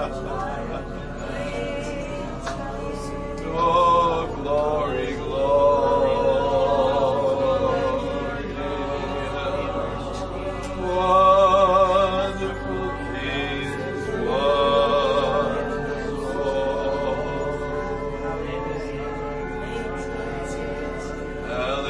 Oh, glory, glory. Wonderful King, wonderful.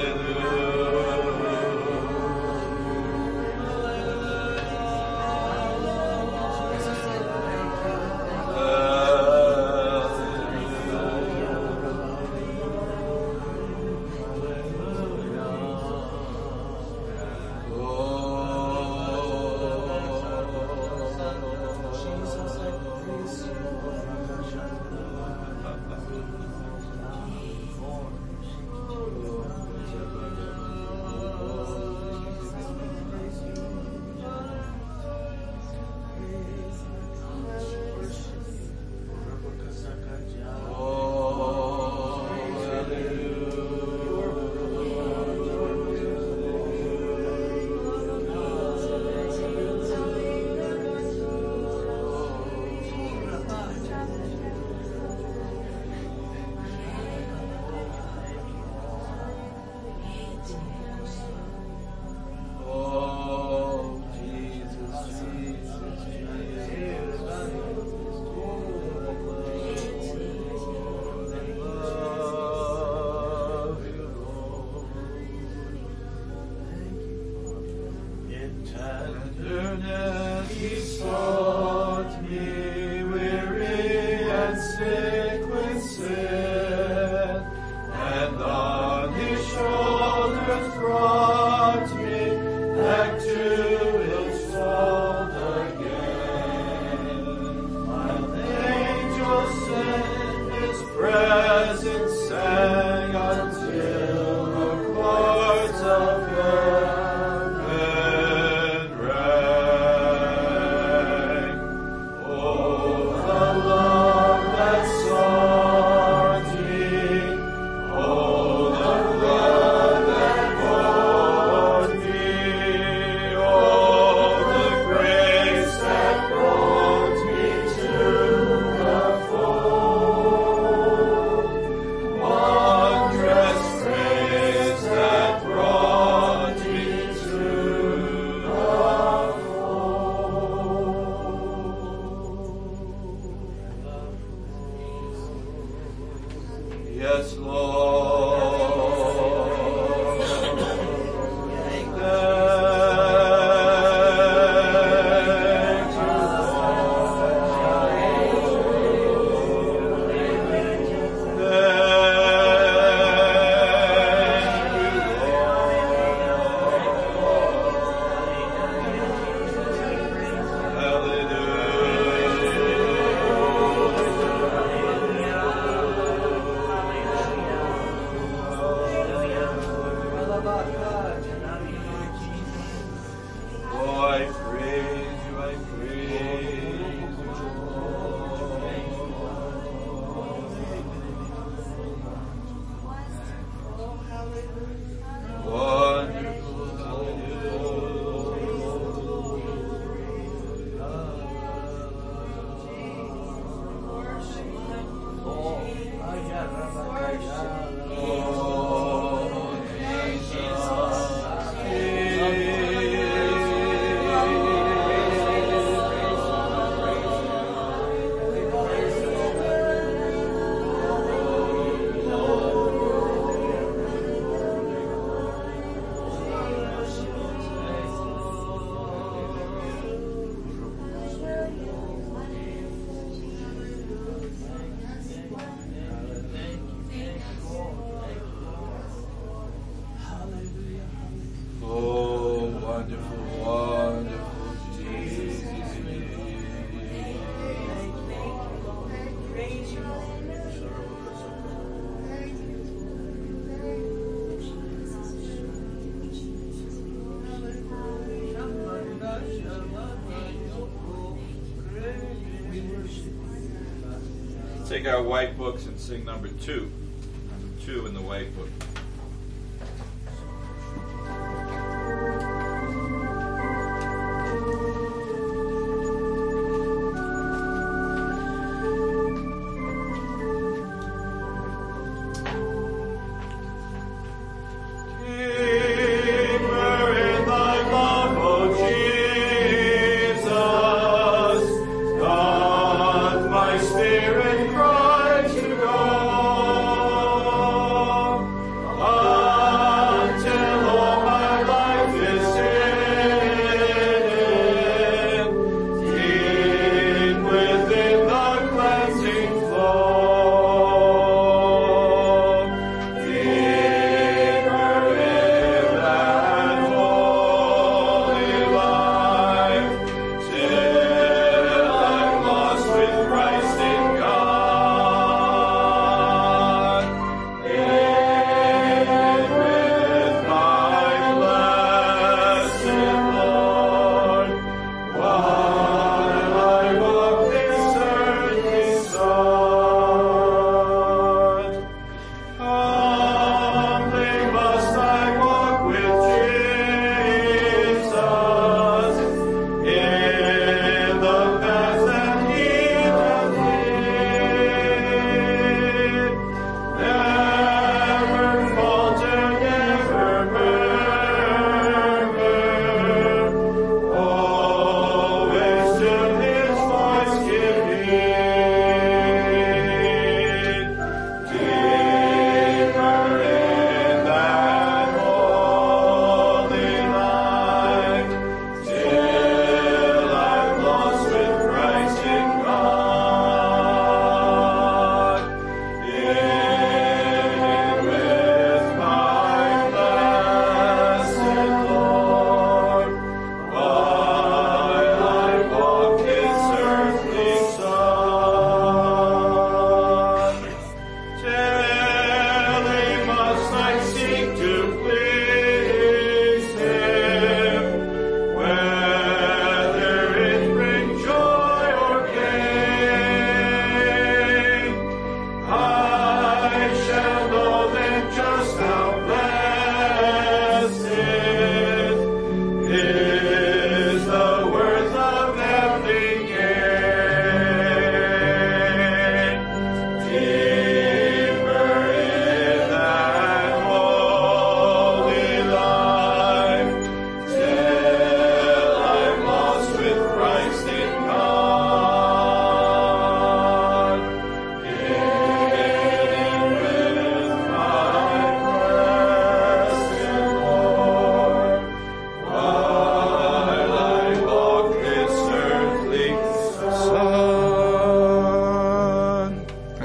Take our white books and sing number 2. Number 2 in the white book.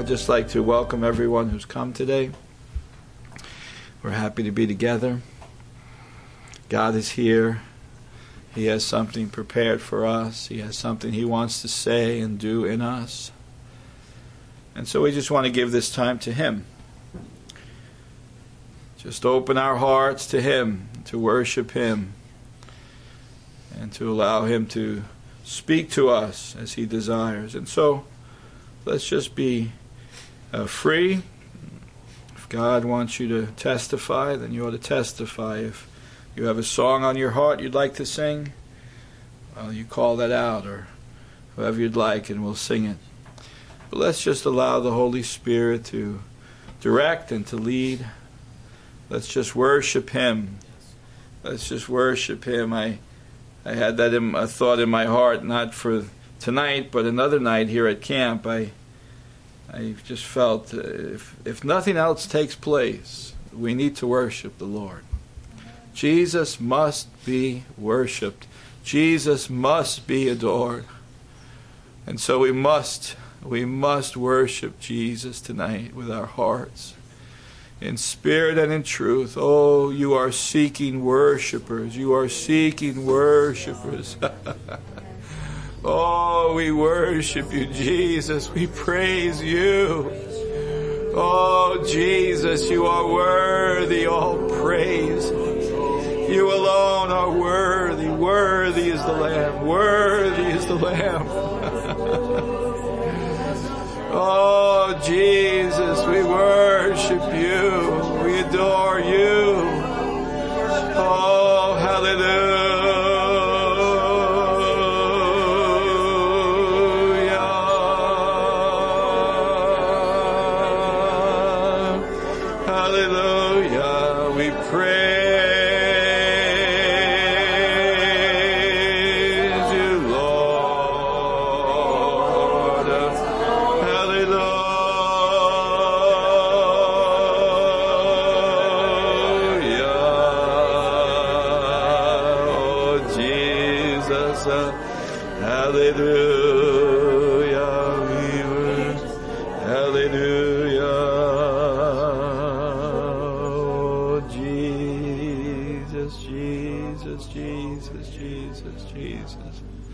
just like to welcome everyone who's come today. We're happy to be together. God is here. He has something prepared for us. He has something He wants to say and do in us. And so we just want to give this time to Him. Just open our hearts to Him, to worship Him, and to allow Him to speak to us as He desires. And so let's just be free. If God wants you to testify, then you ought to testify. If you have a song on your heart you'd like to sing, well, you call that out, or whoever you'd like, and we'll sing it. But let's just allow the Holy Spirit to direct and to lead. Let's just worship Him. Let's just worship Him. I had that a thought in my heart, not for tonight, but another night here at camp. I just felt if nothing else takes place, we need to worship the Lord. Jesus must be worshipped. Jesus must be adored. And so we must worship Jesus tonight with our hearts, in spirit and in truth. Oh, you are seeking worshipers. You are seeking worshipers. Oh, we worship you, Jesus. We praise you. Oh, Jesus, you are worthy all praise. You alone are worthy. Worthy is the Lamb. Worthy is the Lamb. Oh, Jesus, we worship you. We adore you. Oh, hallelujah. Hallelujah. We praise you, Lord. Hallelujah. Oh, Jesus. Hallelujah. Hallelujah. Oh, Jesus, Jesus, Jesus, Jesus, Jesus.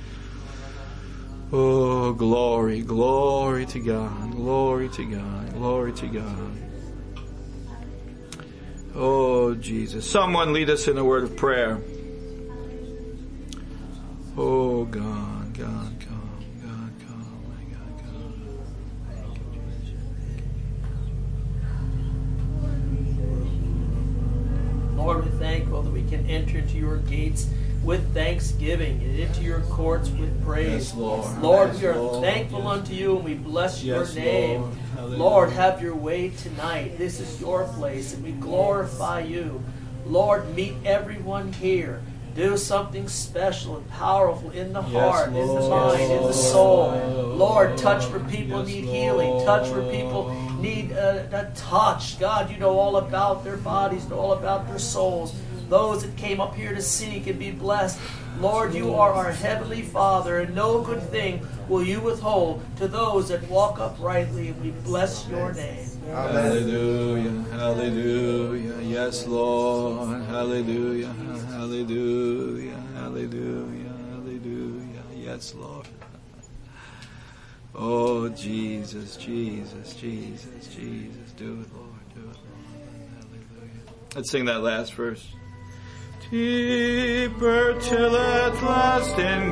Oh, glory, glory to God, glory to God, glory to God. Oh, Jesus. Someone lead us in a word of prayer. Oh, God, God, come, God, come, my God, come. Thank you, Jesus. Lord, we thank you that we can enter into your gates with thanksgiving and into your courts with praise. Yes, Lord. Lord, Yes, we are Lord. thankful Yes. unto you and we bless your Yes, name. Lord. Hallelujah. Lord, have your way tonight. This is your place and we glorify you. Lord, meet everyone here. Do something special and powerful in the heart, in the Lord. mind, in the soul. Lord, touch where people Yes, need Lord. healing. Touch where people need a touch. God, you know all about their bodies, know all about their souls. Those that came up here to seek and be blessed. Lord, you are our Heavenly Father, and no good thing will you withhold to those that walk uprightly, and we bless your name. Hallelujah, hallelujah, yes, Lord, hallelujah, hallelujah, hallelujah, hallelujah, yes, Lord. Oh, Jesus, Jesus, Jesus, Jesus, do it, Lord, do it, Lord, hallelujah. Let's sing that last verse. Deeper till at last in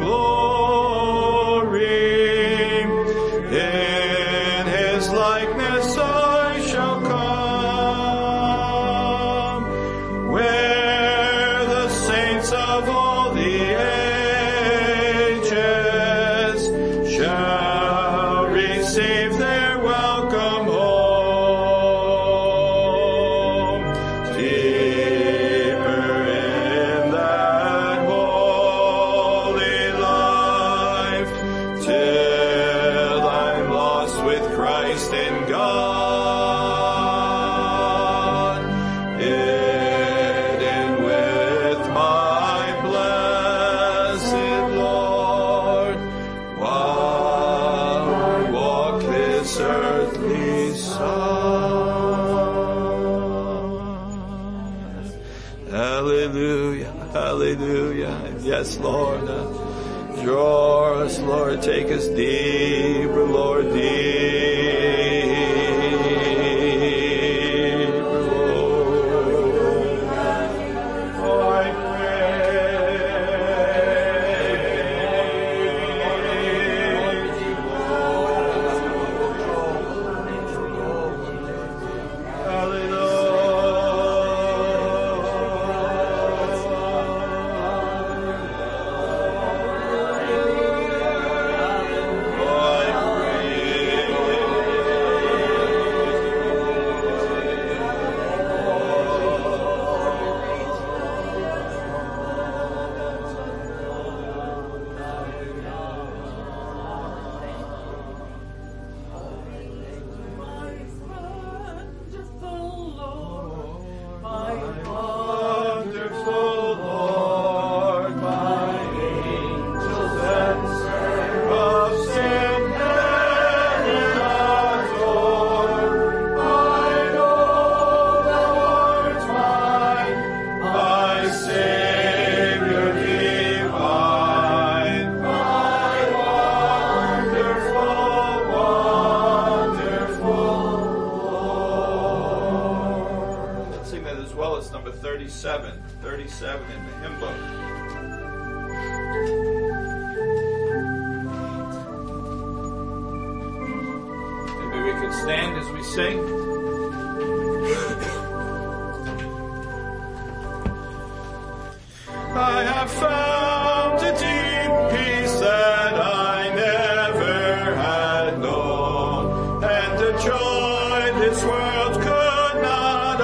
glory, in His likeness I shall come, where the saints of all the ages shall receive their welcome home. Deeper in that holy life, till I'm lost with Christ in God, hidden with my blessed Lord, while I walk this this earthly side. Hallelujah, hallelujah. Yes, Lord. Draw us, Lord. Take us deeper, Lord, deeper, Lord. I number 37 in the hymn book. Maybe we could stand as we sing. I have found a deep peace that I never had known, and a joy this world could not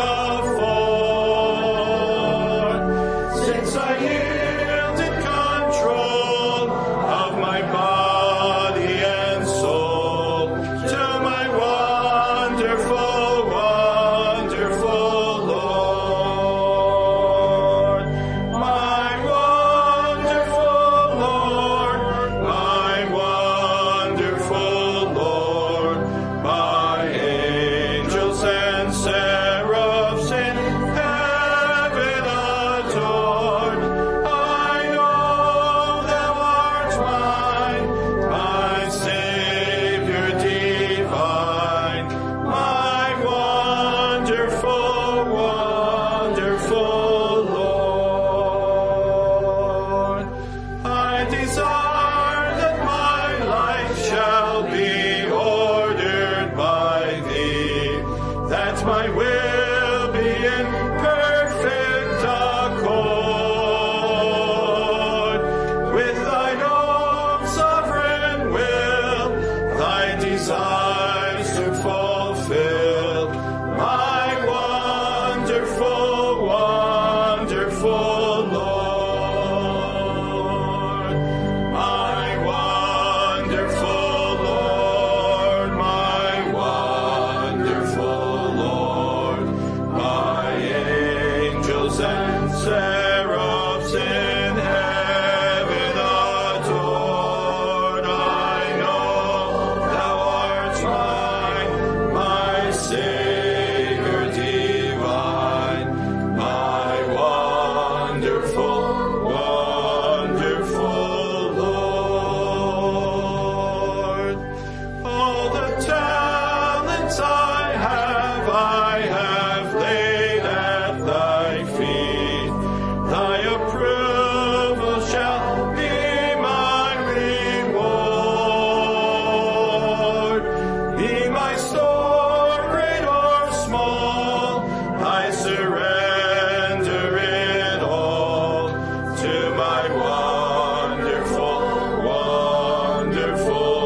afford. Since I yielded control of my body and soul to my wonderful, wonderful Lord. My wonderful Lord, my wonderful Lord, my angels and seraphs in heaven adored. I know thou art mine, my Savior divine, my wonderful, wonderful Lord. I desire that my life shall be ordered by thee, that my will be in perfect accord with thine own sovereign will, thy desires to fulfill. My wonderful, wonderful Lord. My wonderful Lord, my wonderful Lord, my angels and seraphs in heaven adored. I know thou art mine, my Savior divine, my wonderful, wonderful Lord. All the talents I have laid at thy feet. Thy approval shall be my reward. Be my store, great or small, I surrender it all to my wonderful, wonderful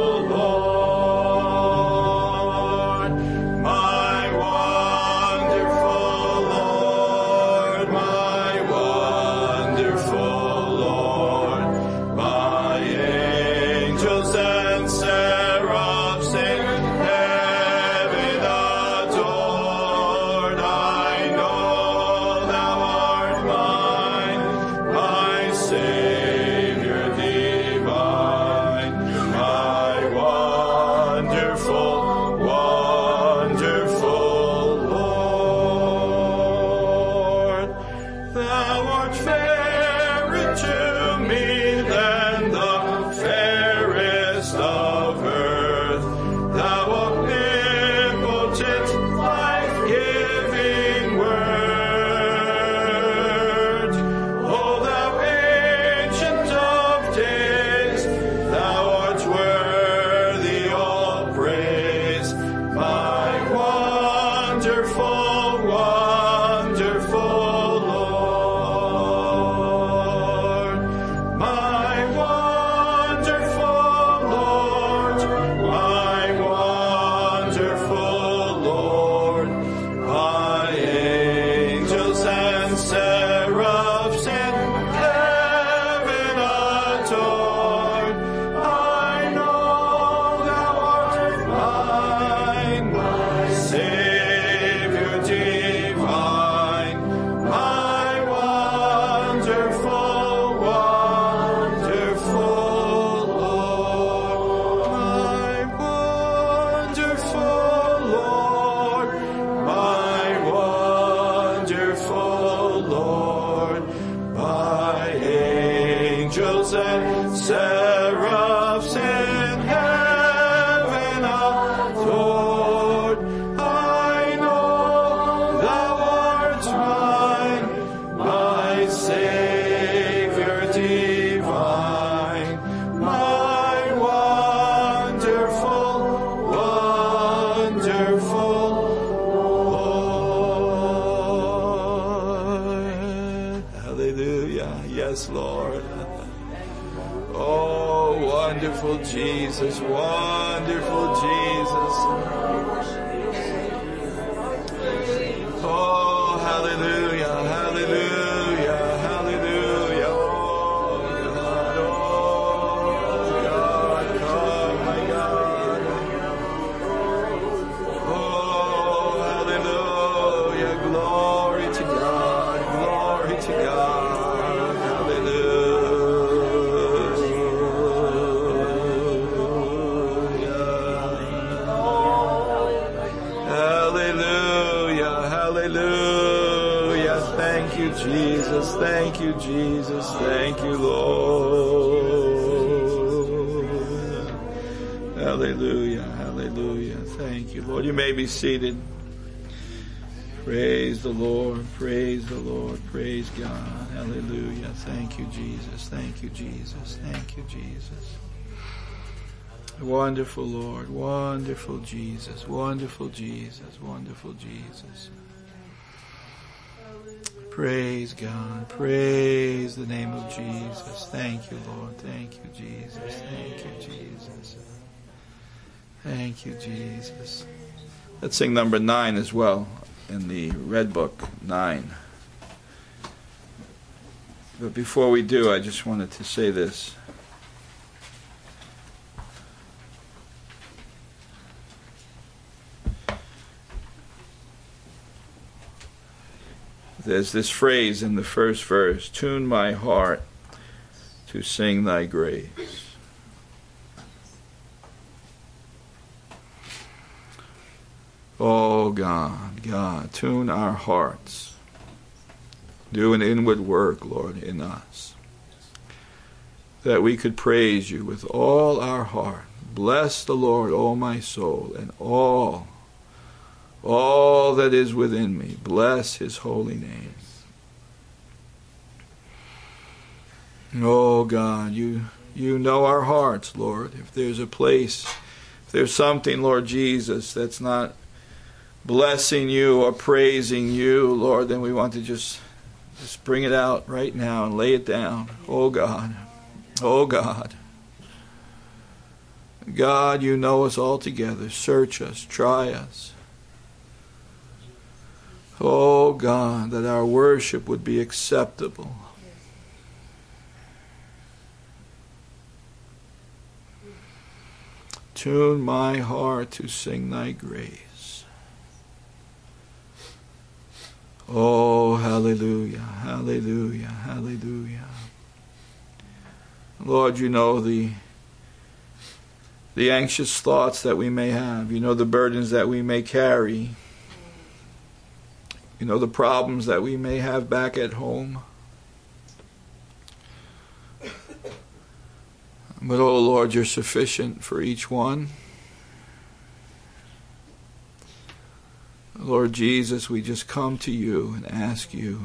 Lord. My wonderful Lord, my wonderful Lord, my angels and seraphs in heaven adored. I know thou art mine, my Savior divine, my wonderful, Wonderful Jesus, wonderful Jesus. Oh, hallelujah, hallelujah, hallelujah. Oh God, come, my God. Oh, hallelujah, glory to God, glory to God. Jesus, thank you, Jesus, thank you, Lord. Hallelujah, hallelujah, thank you, Lord. You may be seated. Praise the Lord, praise the Lord, praise God. Hallelujah, thank you, Jesus, thank you, Jesus, thank you, Jesus. Wonderful Lord, wonderful Jesus, wonderful Jesus, wonderful Jesus. Praise God. Praise the name of Jesus. Thank you, Lord. Thank you, Jesus. Thank you, Jesus. Thank you, Jesus. Let's sing number 9 as well in the Red Book, 9. But before we do, I just wanted to say this. There's this phrase in the first verse, tune my heart to sing thy grace. Oh God, God, tune our hearts. Do an inward work, Lord, in us, that we could praise you with all our heart. Bless the Lord, O my soul, and all that is within me. Bless his holy name. Oh God, you know our hearts, Lord. If there's a place, if there's something, Lord Jesus, that's not blessing you or praising you, Lord, then we want to just bring it out right now and lay it down. Oh God, oh God. God, you know us all together. Search us, try us. Oh God, that our worship would be acceptable. Tune my heart to sing thy grace. Oh, hallelujah, hallelujah, hallelujah. Lord, you know the anxious thoughts that we may have. You know the burdens that we may carry. You know the problems that we may have back at home. But, oh Lord, you're sufficient for each one. Lord Jesus, we just come to you and ask you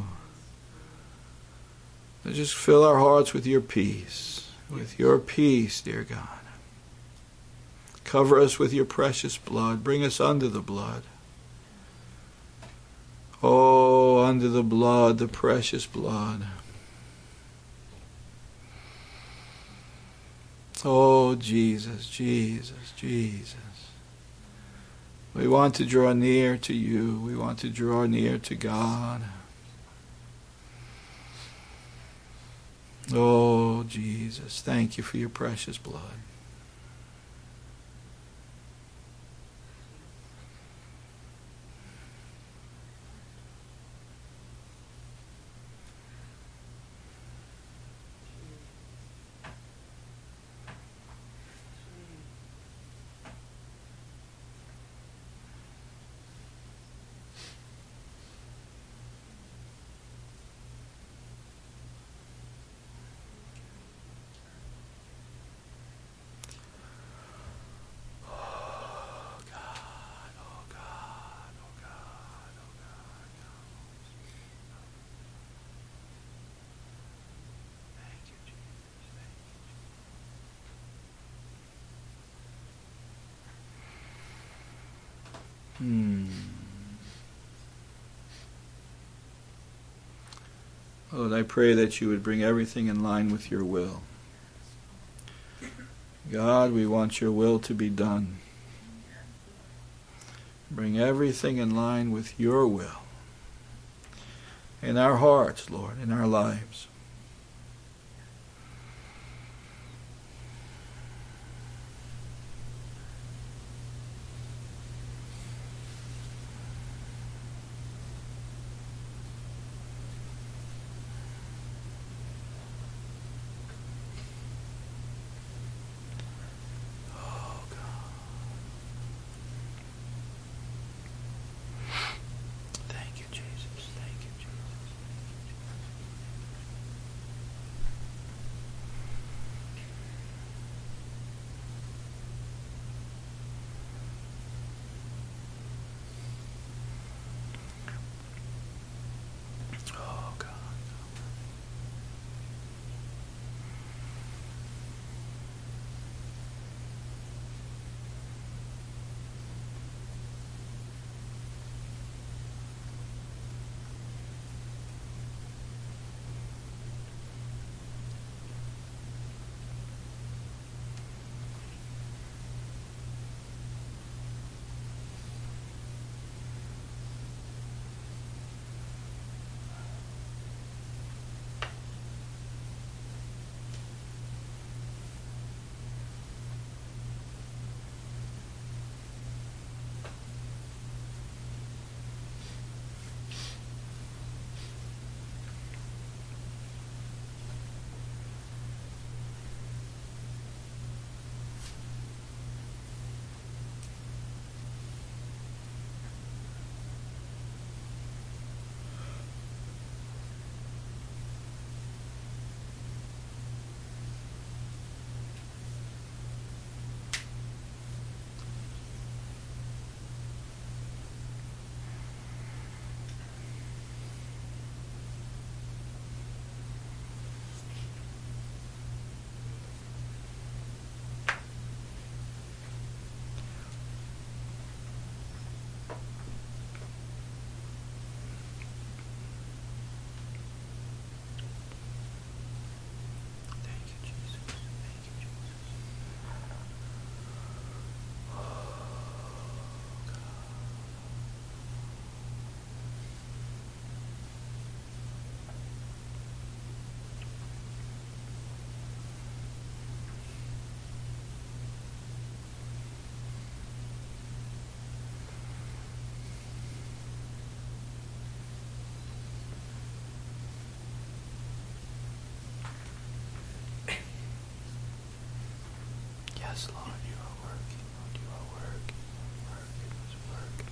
to just fill our hearts with your peace, dear God. Cover us with your precious blood. Bring us under the blood. Oh, under the blood, the precious blood. Oh, Jesus, Jesus, Jesus. We want to draw near to you. We want to draw near to God. Oh, Jesus, thank you for your precious blood. Lord, I pray that you would bring everything in line with your will. God, we want your will to be done. Bring everything in line with your will. In our hearts, Lord, in our lives. Thank you, Jesus. Thank you, Jesus. Oh, God. Thank you, Jesus. Thank you, Jesus. Yes, Lord, you are working. Lord, you are working. Working, working.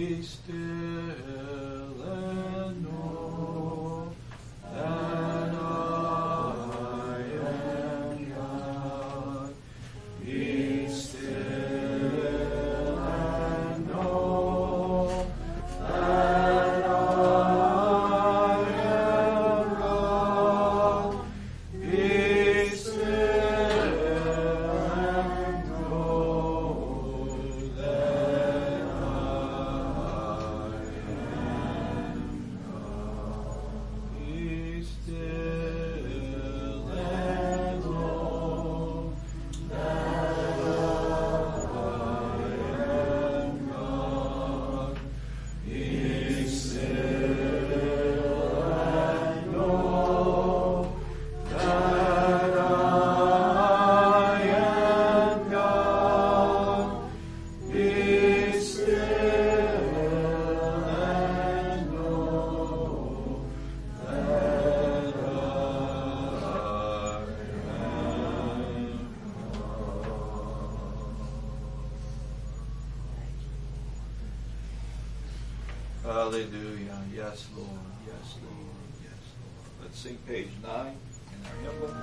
Be still and know that I am God. Be still and know that I am God. Be still and know that I am God. Be still and know that I am God. Be still and know that I am God. Be still and know that Hallelujah. Yes, Lord. Yes, Lord. Yes, Lord. Let's sing page 9 in our hymn book.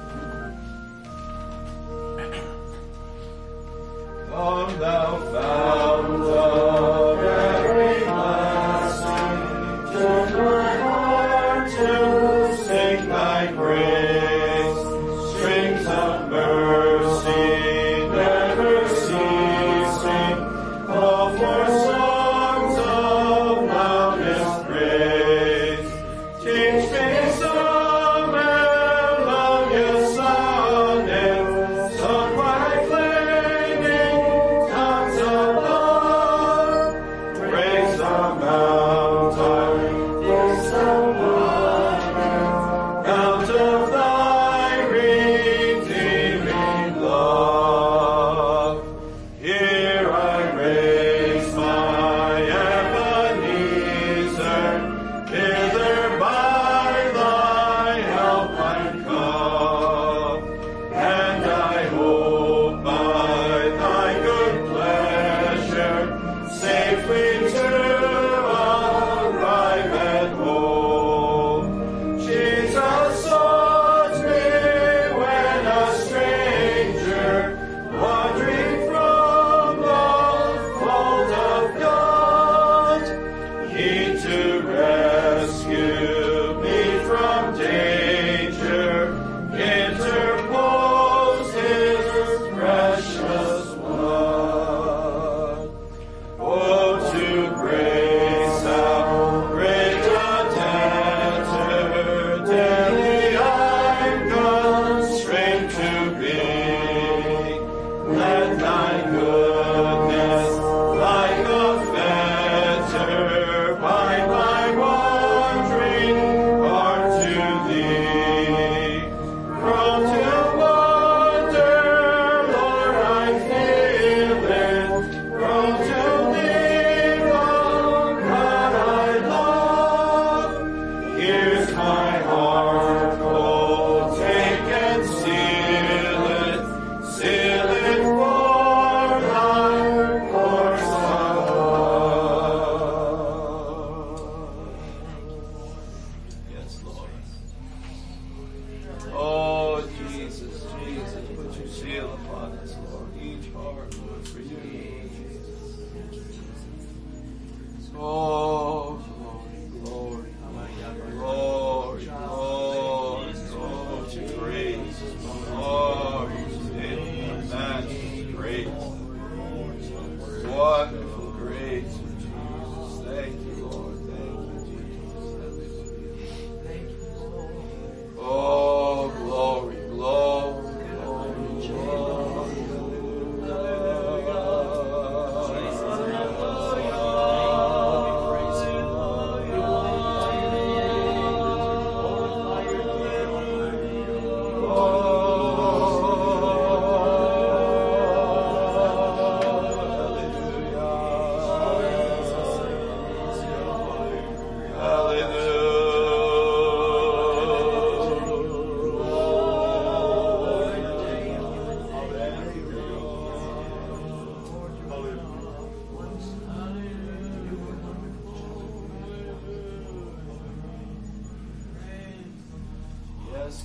Come thou fount of every blessing, turn my heart to sing thy praise. Strings of mercy never ceasing, call for songs of loudest praise. Teach me some melodious sonnet, sung by flaming tongues of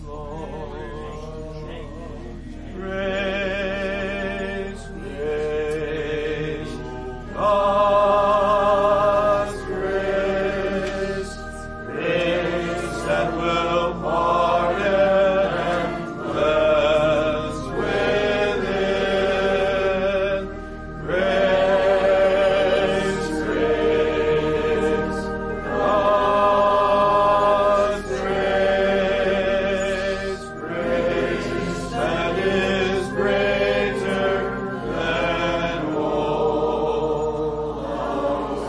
Lord. Grace, grace, God's grace, grace that will pardon and cleanse within. Grace, grace, God's grace, grace that is greater than all our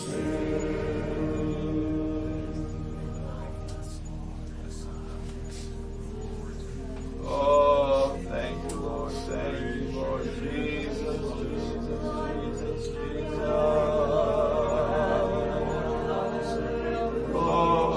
sins. Oh, thank you, Lord. Thank you, Lord Jesus, Jesus, Jesus, Jesus. Oh,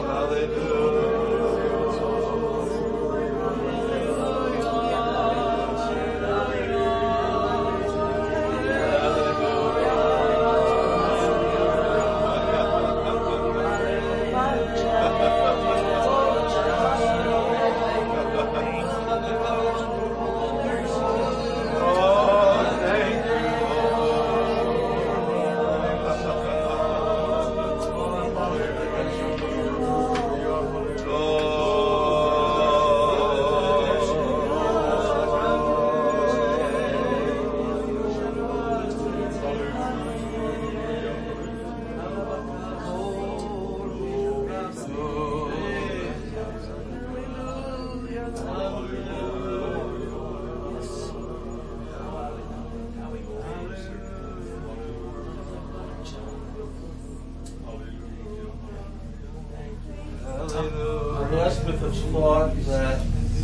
I'm blessed with the thought that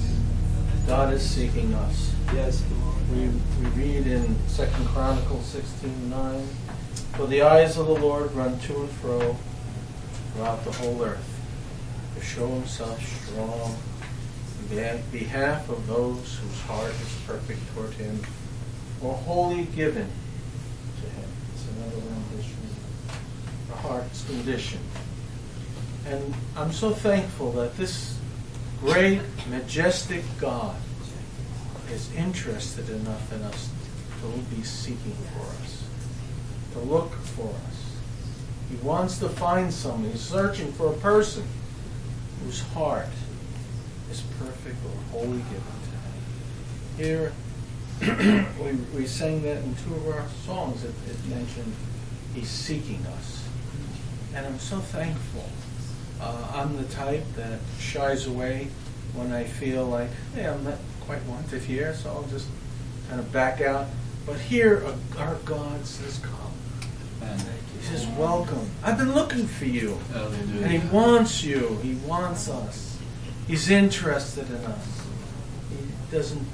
God is seeking us. yes, We read in 2 Chronicles 16:9, "For the eyes of the Lord run to and fro throughout the whole earth, to show himself strong in behalf of those whose heart is perfect toward him, or wholly given to him." It's another rendition, the heart's condition. And I'm so thankful that this great, majestic God is interested enough in us to be seeking for us, to look for us. He wants to find someone. He's searching for a person whose heart is perfect or wholly given to him. Here, we sang that in two of our songs. It mentioned he's seeking us. And I'm so thankful. I'm the type that shies away when I feel like, hey, I'm not quite wanted here, so I'll just kind of back out. But here, our God says, come. He says, welcome. I've been looking for you. And he wants you. He wants us. He's interested in us. He doesn't,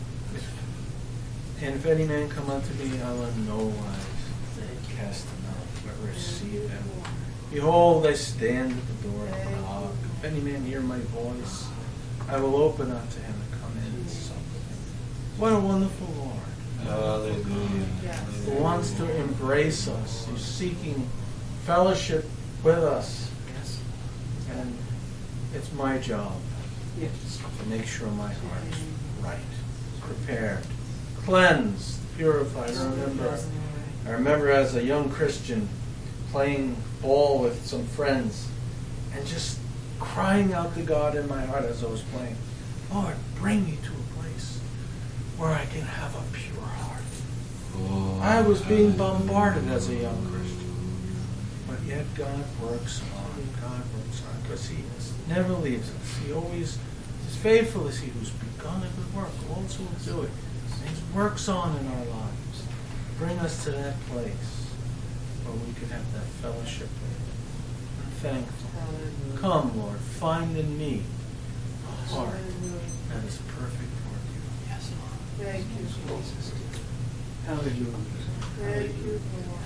and if any man come unto me, I will in no wise cast him out, but receive him. Behold, I stand at the door and knock. If any man hear my voice, I will open unto him and come in and sup with him. What a wonderful Lord. hallelujah. Who wants to embrace us. He's seeking fellowship with us. And it's my job to make sure my heart is right, prepared, cleansed, purified. I remember as a young Christian playing ball with some friends and just crying out to God in my heart as I was playing, Lord, bring me to a place where I can have a pure heart. I was being bombarded as a young Christian. But yet God works on, because he never leaves us. He always is faithful as he who's begun a good work, also will do it. And he works on in our lives. Bring us to that place where we can have that fellowship with him. I'm thankful. Come, Lord, find in me a heart that is perfect toward you. Yes, Lord. Thank you, Jesus. Hallelujah. Thank you,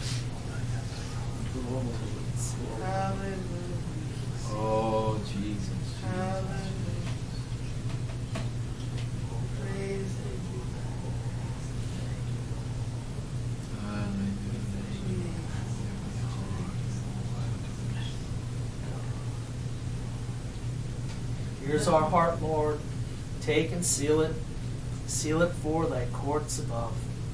Lord. Hallelujah. Oh, Jesus. Hallelujah. Praise you. Here's our heart, Lord. Take and seal it. Seal it for thy courts above.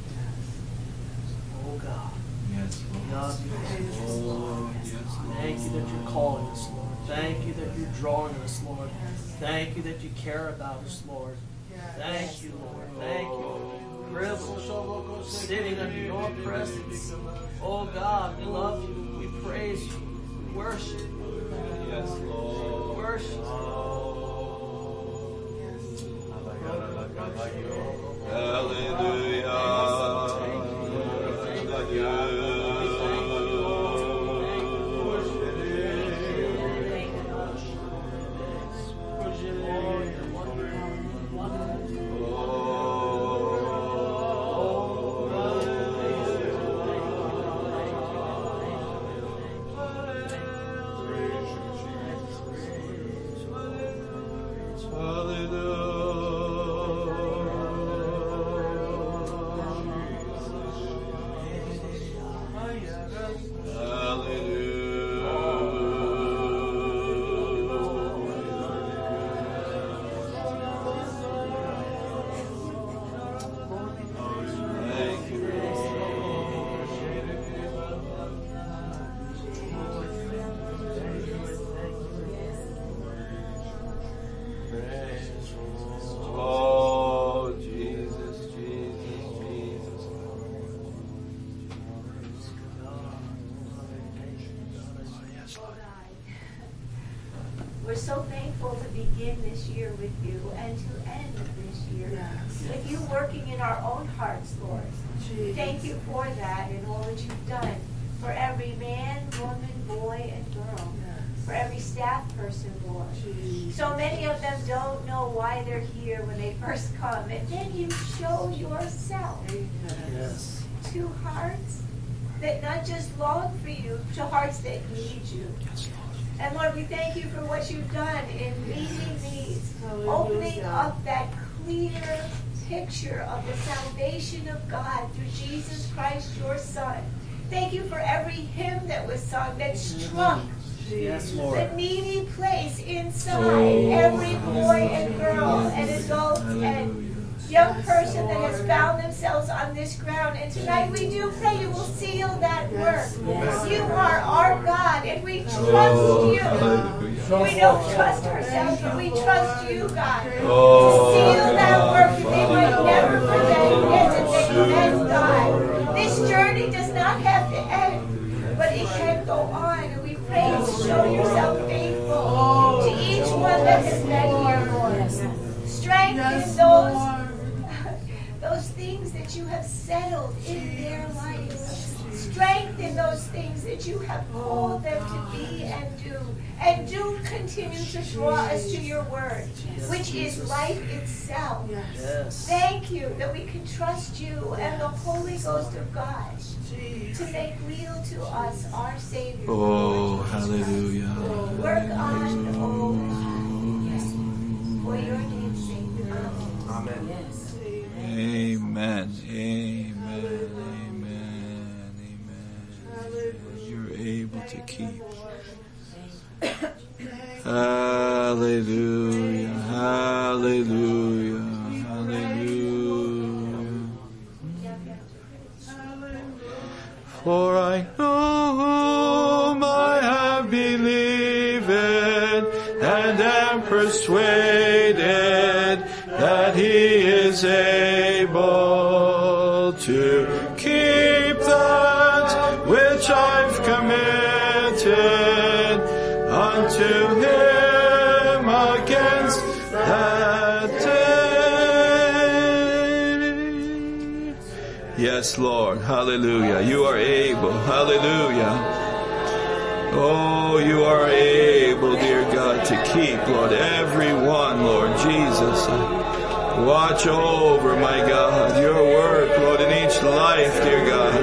Oh God. Yes, God, we thank you, Lord. Thank you that you're calling us, Lord. Thank you that you're drawing us, Lord. Thank you that you care about us, Lord. Thank you, Lord. Thank you. Privilege sitting under your presence. Oh God, we love you. We praise you. We worship you. Yes, Lord. We worship you. We're so thankful to begin this year with you and to end this year with you working in our own hearts, Lord. Thank you for that and all that you've done for every man, woman, boy, and girl, for every staff person, Lord. So many of them don't know why they're here when they first come, and then you show yourself to hearts that not just long for you, to hearts that need you. And Lord, we thank you for what you've done in meeting needs, opening up that clear picture of the salvation of God through Jesus Christ, your Son. Thank you for every hymn that was sung that struck the needy place inside every boy and girl and adult and young person that has found themselves on this ground. And tonight we do pray you will seal that work. You are our God, and we trust you. We don't trust ourselves, but we trust you, God, to seal that work that they might never forget that they can, God. This journey does not have to end, but it can go on. And we pray you show yourself faithful to each one that has been here, Lord. Strengthen those things that you have settled in their lives. Strengthen those things that you have called them to be and do. And do continue to draw us to your word, which is life itself. Thank you that we can trust you and the Holy Ghost of God to make real to us our Savior. Oh, hallelujah. Work on, for your name's sake. Amen. Amen. Amen. Amen. Amen. You're able to keep. Hallelujah. Hallelujah. Hallelujah. For I know whom I have believed and am persuaded that he is able to keep that which I've committed unto him against that day. Yes, Lord. Hallelujah. You are able. Hallelujah. Oh, you are able, dear God, to keep, Lord, everyone, Lord Jesus. Watch over, my God, your work, Lord, in each life, dear God.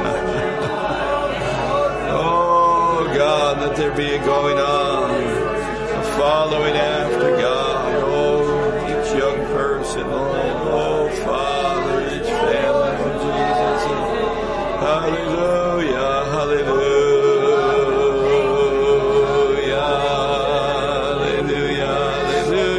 Oh, God, let there be a going on, a following after God. Oh, each young person, oh, Father, each family, Lord Jesus. Hallelujah, hallelujah. Hallelujah, hallelujah.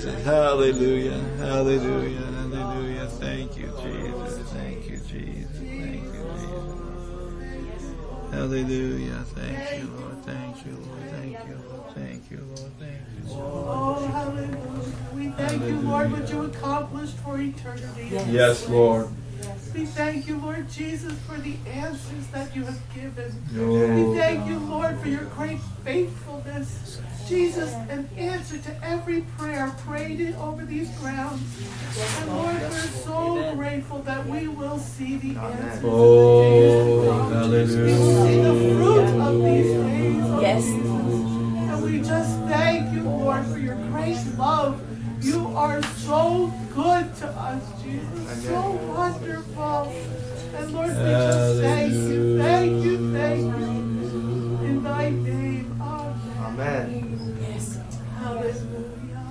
Jesus. Hallelujah. Hallelujah. Hallelujah. Thank you, Jesus. Thank you, Jesus. Thank you, Jesus. Hallelujah. Thank you, Lord. Thank you, Lord. Thank you, Lord. Thank you, Lord. Thank you, Lord. Oh, hallelujah. We thank you, Lord, what you accomplished for eternity. Yes, Lord. We thank you, Lord Jesus, for the answers that you have given. Oh, We thank you, Lord, for your great faithfulness. Jesus, an answer to every prayer prayed over these grounds. And Lord, we're so grateful that we will see the answers. Oh, hallelujah. We will see the fruit of these days. Yes. And we just thank you, Lord, for your great love. You are so good to us, Jesus. So wonderful. And Lord, we just thank you, thank you, thank you. In thy name, amen. Amen. Hallelujah.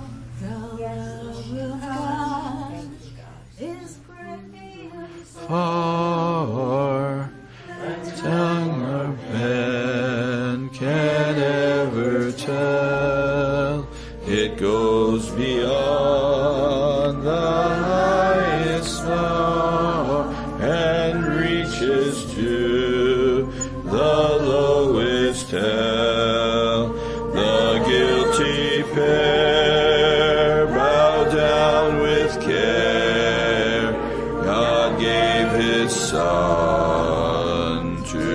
Far tongue or pen can ever tell. It goes beyond the highest star and reaches to the lowest hell. The guilty pair bow down with care. God gave his Son to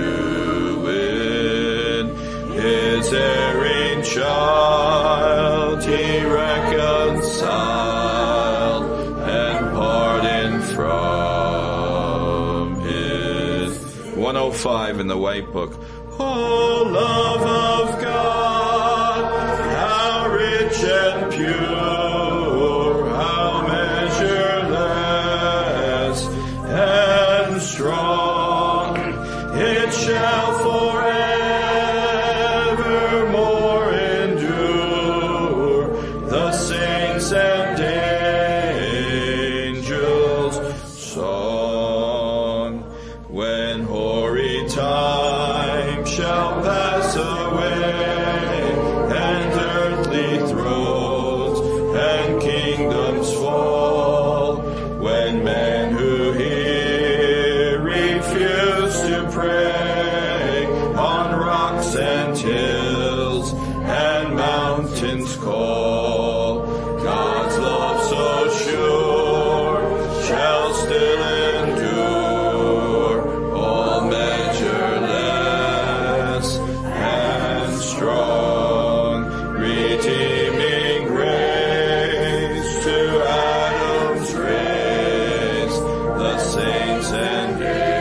win his erring child. He reconciled and pardoned from his 105 in the White Book. Oh, love of God, how rich and pure, how measureless and strong, it shall forevermore endure. The saints and angels' song, when hoary time shall pass away, and earthly thrones and kingdoms fall, when men who hear refuse to pray on rocks and hills and mountains call, God's love so sure shall still endure, all measureless and strong, redeeming grace to Adam's race, the saints and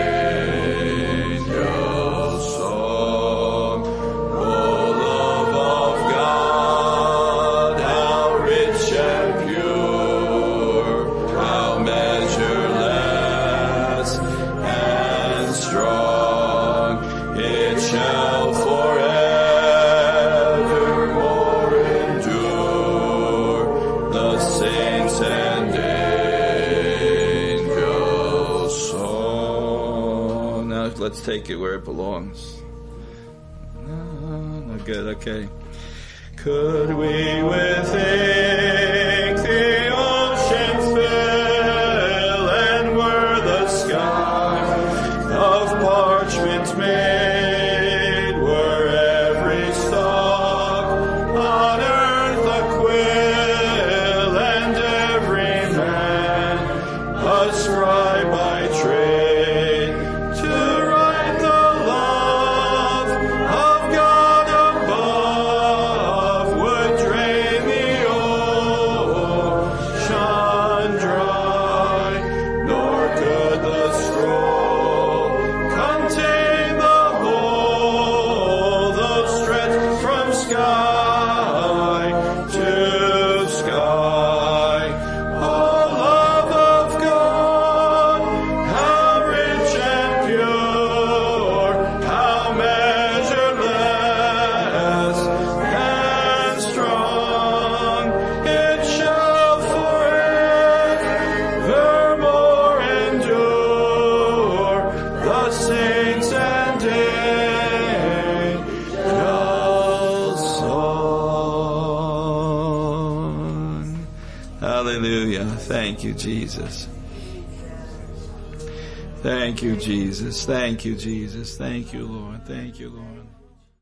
angels' song. Oh, love of God, how rich and pure, how measureless and strong, it shall forevermore endure. The saints and angels' song. Now let's take it where it belongs. No, good, okay. Could we with ink the oceans fill, and were the skies of parchment made, were every stalk on earth a quill, and every man a scribe by trade, to write the love of God above, would drain the Hallelujah. Thank you, Jesus. Thank you, Jesus. Thank you, Jesus. Thank you, Lord. Thank you, Lord.